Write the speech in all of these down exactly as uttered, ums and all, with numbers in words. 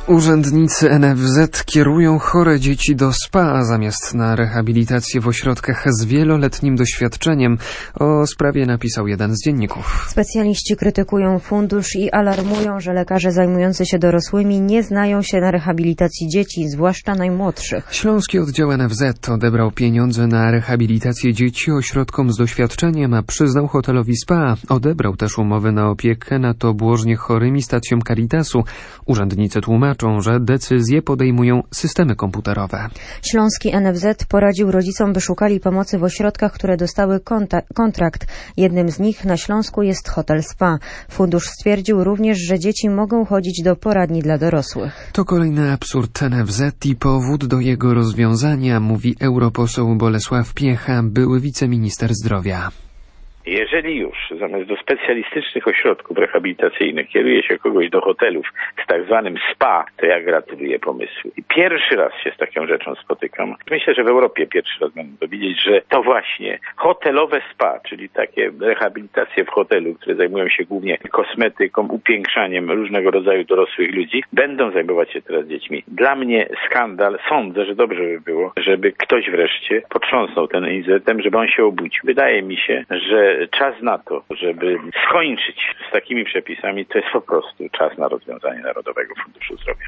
Urzędnicy N F Z kierują chore dzieci do spa zamiast na rehabilitację w ośrodkach z wieloletnim doświadczeniem. O sprawie napisał jeden z dzienników. Specjaliści krytykują fundusz i alarmują, że lekarze zajmujący się dorosłymi nie znają się na rehabilitacji dzieci, zwłaszcza najmłodszych. Śląski oddział N F Z odebrał pieniądze na rehabilitację dzieci ośrodkom z doświadczeniem, a przyznał hotelowi spa. Odebrał też umowy na opiekę nad obłożnie chorymi stacją Caritasu. Urzędnicy tłumaczą, że decyzje podejmują systemy komputerowe. Śląski N F Z poradził rodzicom, by szukali pomocy w ośrodkach, które dostały kontrakt. Jednym z nich na Śląsku jest hotel spa. Fundusz stwierdził również, że dzieci mogą chodzić do poradni dla dorosłych. To kolejny absurd N F Z i powód do jego rozwiązania, mówi europoseł Bolesław Piecha, były wiceminister zdrowia. Jeżeli już zamiast do specjalistycznych ośrodków rehabilitacyjnych kieruje się kogoś do hotelów z tak zwanym spa, to ja gratuluję pomysłu. I pierwszy raz się z taką rzeczą spotykam. Myślę, że w Europie pierwszy raz będę powiedzieć, że to właśnie hotelowe spa, czyli takie rehabilitacje w hotelu, które zajmują się głównie kosmetyką, upiększaniem różnego rodzaju dorosłych ludzi, będą zajmować się teraz dziećmi. Dla mnie skandal. Sądzę, że dobrze by było, żeby ktoś wreszcie potrząsnął ten N Z em, żeby on się obudził. Wydaje mi się, że czas na to, żeby skończyć z takimi przepisami, to jest po prostu czas na rozwiązanie Narodowego Funduszu Zdrowia.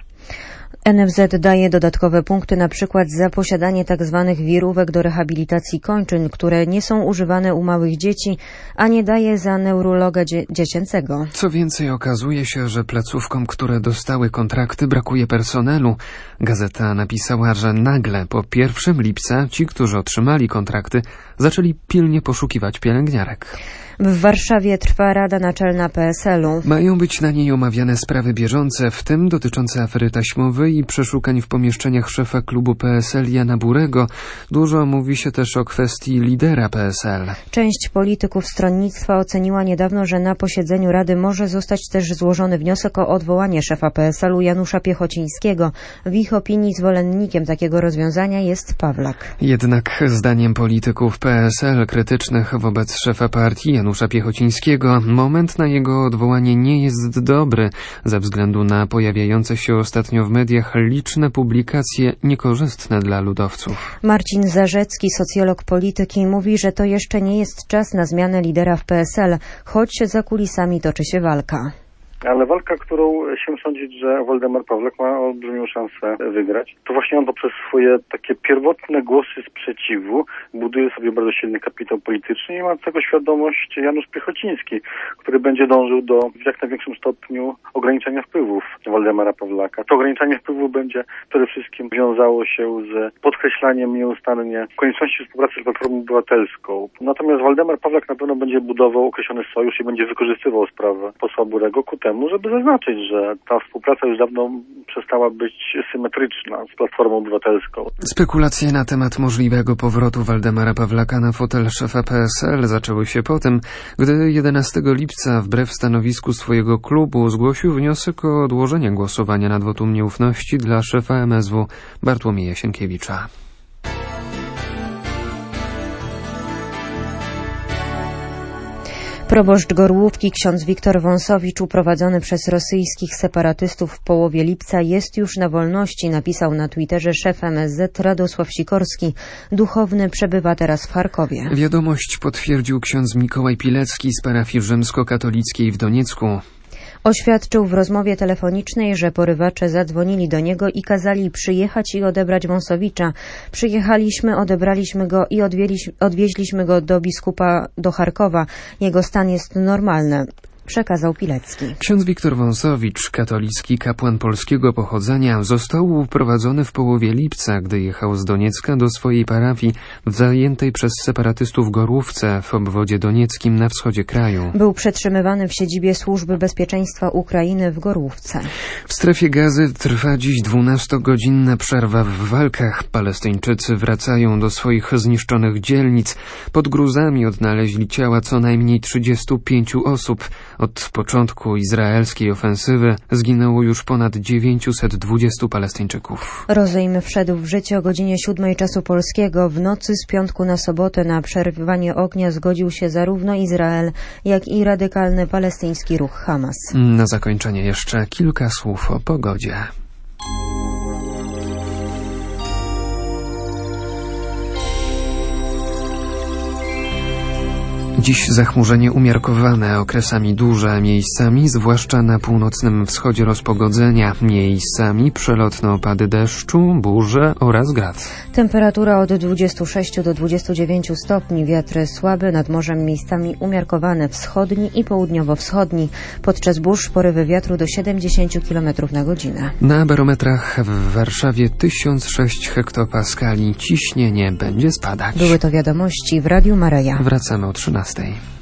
N F Z daje dodatkowe punkty na przykład za posiadanie tzw. wirówek do rehabilitacji kończyn, które nie są używane u małych dzieci, a nie daje za neurologa dzie- dziecięcego. Co więcej, okazuje się, że placówkom, które dostały kontrakty, brakuje personelu. Gazeta napisała, że nagle po pierwszego lipca ci, którzy otrzymali kontrakty, zaczęli pilnie poszukiwać pielęgniarek. W Warszawie trwa Rada Naczelna P S L u. Mają być na niej omawiane sprawy bieżące, w tym dotyczące afery taśmowej i przeszukań w pomieszczeniach szefa klubu P S L Jana Burego. Dużo mówi się też o kwestii lidera P S L. Część polityków stronnictwa oceniła niedawno, że na posiedzeniu Rady może zostać też złożony wniosek o odwołanie szefa P S L u Janusza Piechocińskiego. W ich opinii zwolennikiem takiego rozwiązania jest Pawlak. Jednak zdaniem polityków P S L krytycznych wobec szefa partii Janusza Piechocińskiego moment na jego odwołanie nie jest dobry ze względu na pojawiające się ostatnio w mediach liczne publikacje niekorzystne dla ludowców. Marcin Zarzecki, socjolog polityki, mówi, że to jeszcze nie jest czas na zmianę lidera w P S L, choć za kulisami toczy się walka. Ale walka, którą się sądzić, że Waldemar Pawlak ma olbrzymią szansę wygrać, to właśnie on poprzez swoje takie pierwotne głosy sprzeciwu buduje sobie bardzo silny kapitał polityczny i ma tego świadomość Janusz Piechociński, który będzie dążył do w jak największym stopniu ograniczenia wpływów Waldemara Pawlaka. To ograniczenie wpływów będzie przede wszystkim wiązało się z podkreślaniem nieustannie konieczności współpracy z Platformą Obywatelską. Natomiast Waldemar Pawlak na pewno będzie budował określony sojusz i będzie wykorzystywał sprawę posła Burego ku temu, żeby zaznaczyć, że ta współpraca już dawno przestała być symetryczna z Platformą Obywatelską. Spekulacje na temat możliwego powrotu Waldemara Pawlaka na fotel szefa P S L zaczęły się po tym, gdy jedenastego lipca wbrew stanowisku swojego klubu zgłosił wniosek o odłożenie głosowania nad wotum nieufności dla szefa M S W Bartłomieja Sienkiewicza. Proboszcz Gorłówki, ksiądz Wiktor Wąsowicz, uprowadzony przez rosyjskich separatystów w połowie lipca, jest już na wolności, napisał na Twitterze szef M S Z Radosław Sikorski. Duchowny przebywa teraz w Charkowie. Wiadomość potwierdził ksiądz Mikołaj Pilecki z parafii rzymskokatolickiej w Doniecku. Oświadczył w rozmowie telefonicznej, że porywacze zadzwonili do niego i kazali przyjechać i odebrać Wąsowicza. Przyjechaliśmy, odebraliśmy go i odwieźliśmy go do biskupa do Charkowa. Jego stan jest normalny, przekazał Pilecki. Ksiądz Wiktor Wąsowicz, katolicki kapłan polskiego pochodzenia, został uprowadzony w połowie lipca, gdy jechał z Doniecka do swojej parafii w zajętej przez separatystów Gorłówce w obwodzie donieckim na wschodzie kraju. Był przetrzymywany w siedzibie Służby Bezpieczeństwa Ukrainy w Gorłówce. W strefie Gazy trwa dziś dwunastogodzinna przerwa w walkach. Palestyńczycy wracają do swoich zniszczonych dzielnic. Pod gruzami odnaleźli ciała co najmniej trzydziestu pięciu osób. Od początku izraelskiej ofensywy zginęło już ponad dziewięćset dwudziestu Palestyńczyków. Rozejm wszedł w życie o godzinie siódmej czasu polskiego. W nocy z piątku na sobotę na przerwanie ognia zgodził się zarówno Izrael, jak i radykalny palestyński ruch Hamas. Na zakończenie jeszcze kilka słów o pogodzie. Dziś zachmurzenie umiarkowane, okresami duże, miejscami, zwłaszcza na północnym wschodzie rozpogodzenia, miejscami przelotne opady deszczu, burze oraz grad. Temperatura od dwudziestu sześciu do dwudziestu dziewięciu stopni, wiatry słabe, nad morzem miejscami umiarkowane, wschodni i południowo-wschodni. Podczas burz porywy wiatru do siedemdziesięciu kilometrów na godzinę. Na barometrach w Warszawie tysiąc sześć hektopaskali, ciśnienie będzie spadać. Były to wiadomości w Radiu Maryja. Wracamy o trzynastej.